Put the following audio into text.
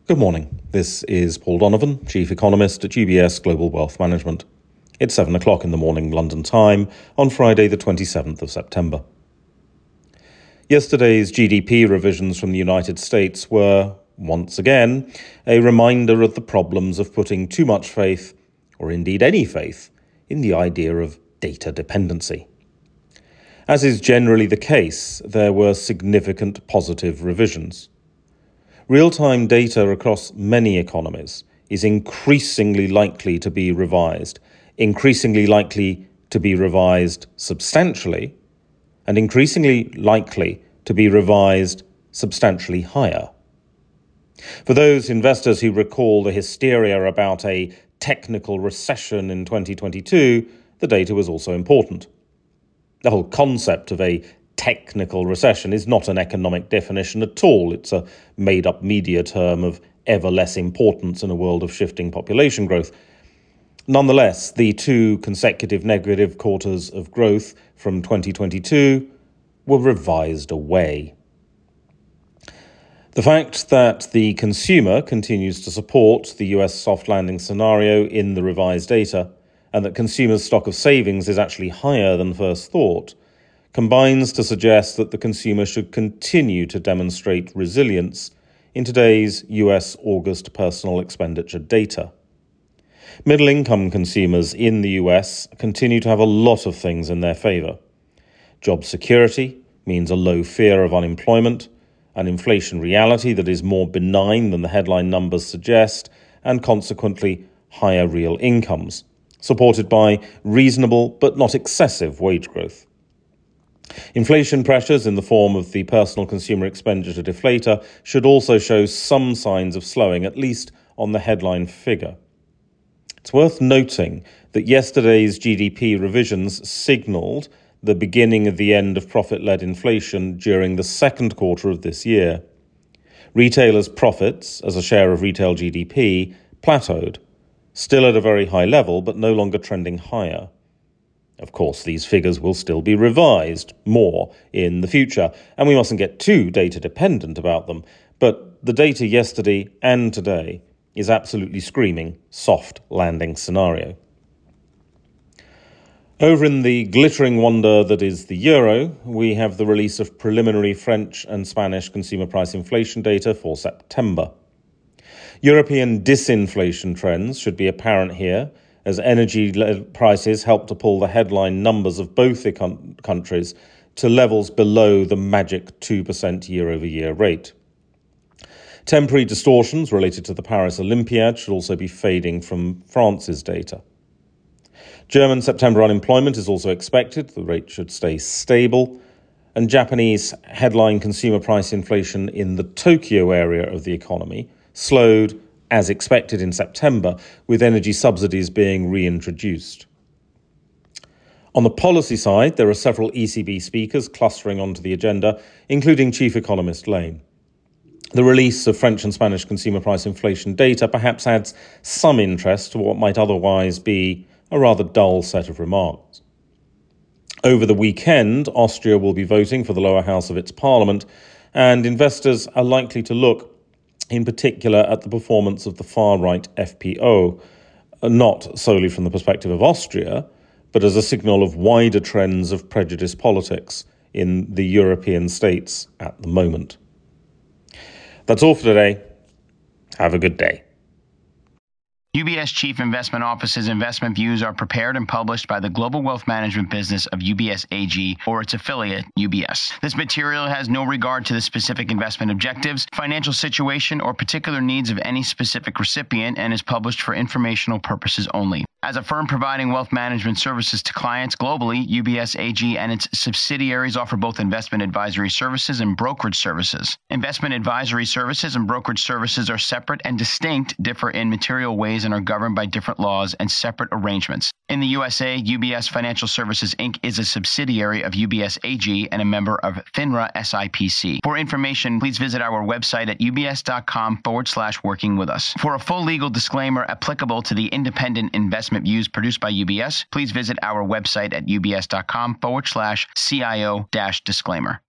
Good morning. This is Paul Donovan, Chief Economist at UBS Global Wealth Management. It's 7 o'clock in the morning London time on Friday the 27th of September. Yesterday's GDP revisions from the United States were, once again, a reminder of the problems of putting too much faith, or indeed any faith, in the idea of data dependency. As is generally the case, there were significant positive revisions. Real-time data across many economies is increasingly likely to be revised substantially, and increasingly likely to be revised substantially higher. For those investors who recall the hysteria about a technical recession in 2022, the data was also important. The whole concept of a technical recession is not an economic definition at all. It's a made-up media term of ever less importance in a world of shifting population growth. Nonetheless, the two consecutive negative quarters of growth from 2022 were revised away. The fact that the consumer continues to support the US soft landing scenario in the revised data, and that consumers' stock of savings is actually higher than first thought, combines to suggest that the consumer should continue to demonstrate resilience in today's US August personal expenditure data. Middle-income consumers in the US continue to have a lot of things in their favor. Job security means a low fear of unemployment, an inflation reality that is more benign than the headline numbers suggest, and consequently higher real incomes, supported by reasonable but not excessive wage growth. Inflation pressures in the form of the personal consumer expenditure deflator should also show some signs of slowing, at least on the headline figure. It's worth noting that yesterday's GDP revisions signalled the beginning of the end of profit-led inflation during the second quarter of this year. Retailers' profits as a share of retail GDP plateaued, still at a very high level, but no longer trending higher. Of course, these figures will still be revised more in the future, and we mustn't get too data dependent about them, but the data yesterday and today is absolutely screaming soft landing scenario. Over in the glittering wonder that is the euro, we have the release of preliminary French and Spanish consumer price inflation data for September. European disinflation trends should be apparent here, as energy prices help to pull the headline numbers of both countries to levels below the magic 2% year-over-year rate. Temporary distortions related to the Paris Olympiad should also be fading from France's data. German September unemployment is also expected. The rate should stay stable. And Japanese headline consumer price inflation in the Tokyo area of the economy slowed as expected in September, with energy subsidies being reintroduced. On the policy side, there are several ECB speakers clustering onto the agenda, including Chief Economist Lane. The release of French and Spanish consumer price inflation data perhaps adds some interest to what might otherwise be a rather dull set of remarks. Over the weekend, Austria will be voting for the lower house of its parliament, and investors are likely to look in particular at the performance of the far-right FPO, not solely from the perspective of Austria, but as a signal of wider trends of prejudice politics in the European states at the moment. That's all for today. Have a good day. UBS Chief Investment Office's investment views are prepared and published by the global wealth management business of UBS AG or its affiliate, UBS. This material has no regard to the specific investment objectives, financial situation, or particular needs of any specific recipient and is published for informational purposes only. As a firm providing wealth management services to clients globally, UBS AG and its subsidiaries offer both investment advisory services and brokerage services. Investment advisory services and brokerage services are separate and distinct, differ in material ways, and are governed by different laws and separate arrangements. In the USA, UBS Financial Services Inc. is a subsidiary of UBS AG and a member of FINRA SIPC. For information, please visit our website at ubs.com/working with us. For a full legal disclaimer applicable to the independent investment views produced by UBS, please visit our website at ubs.com/CIO-disclaimer.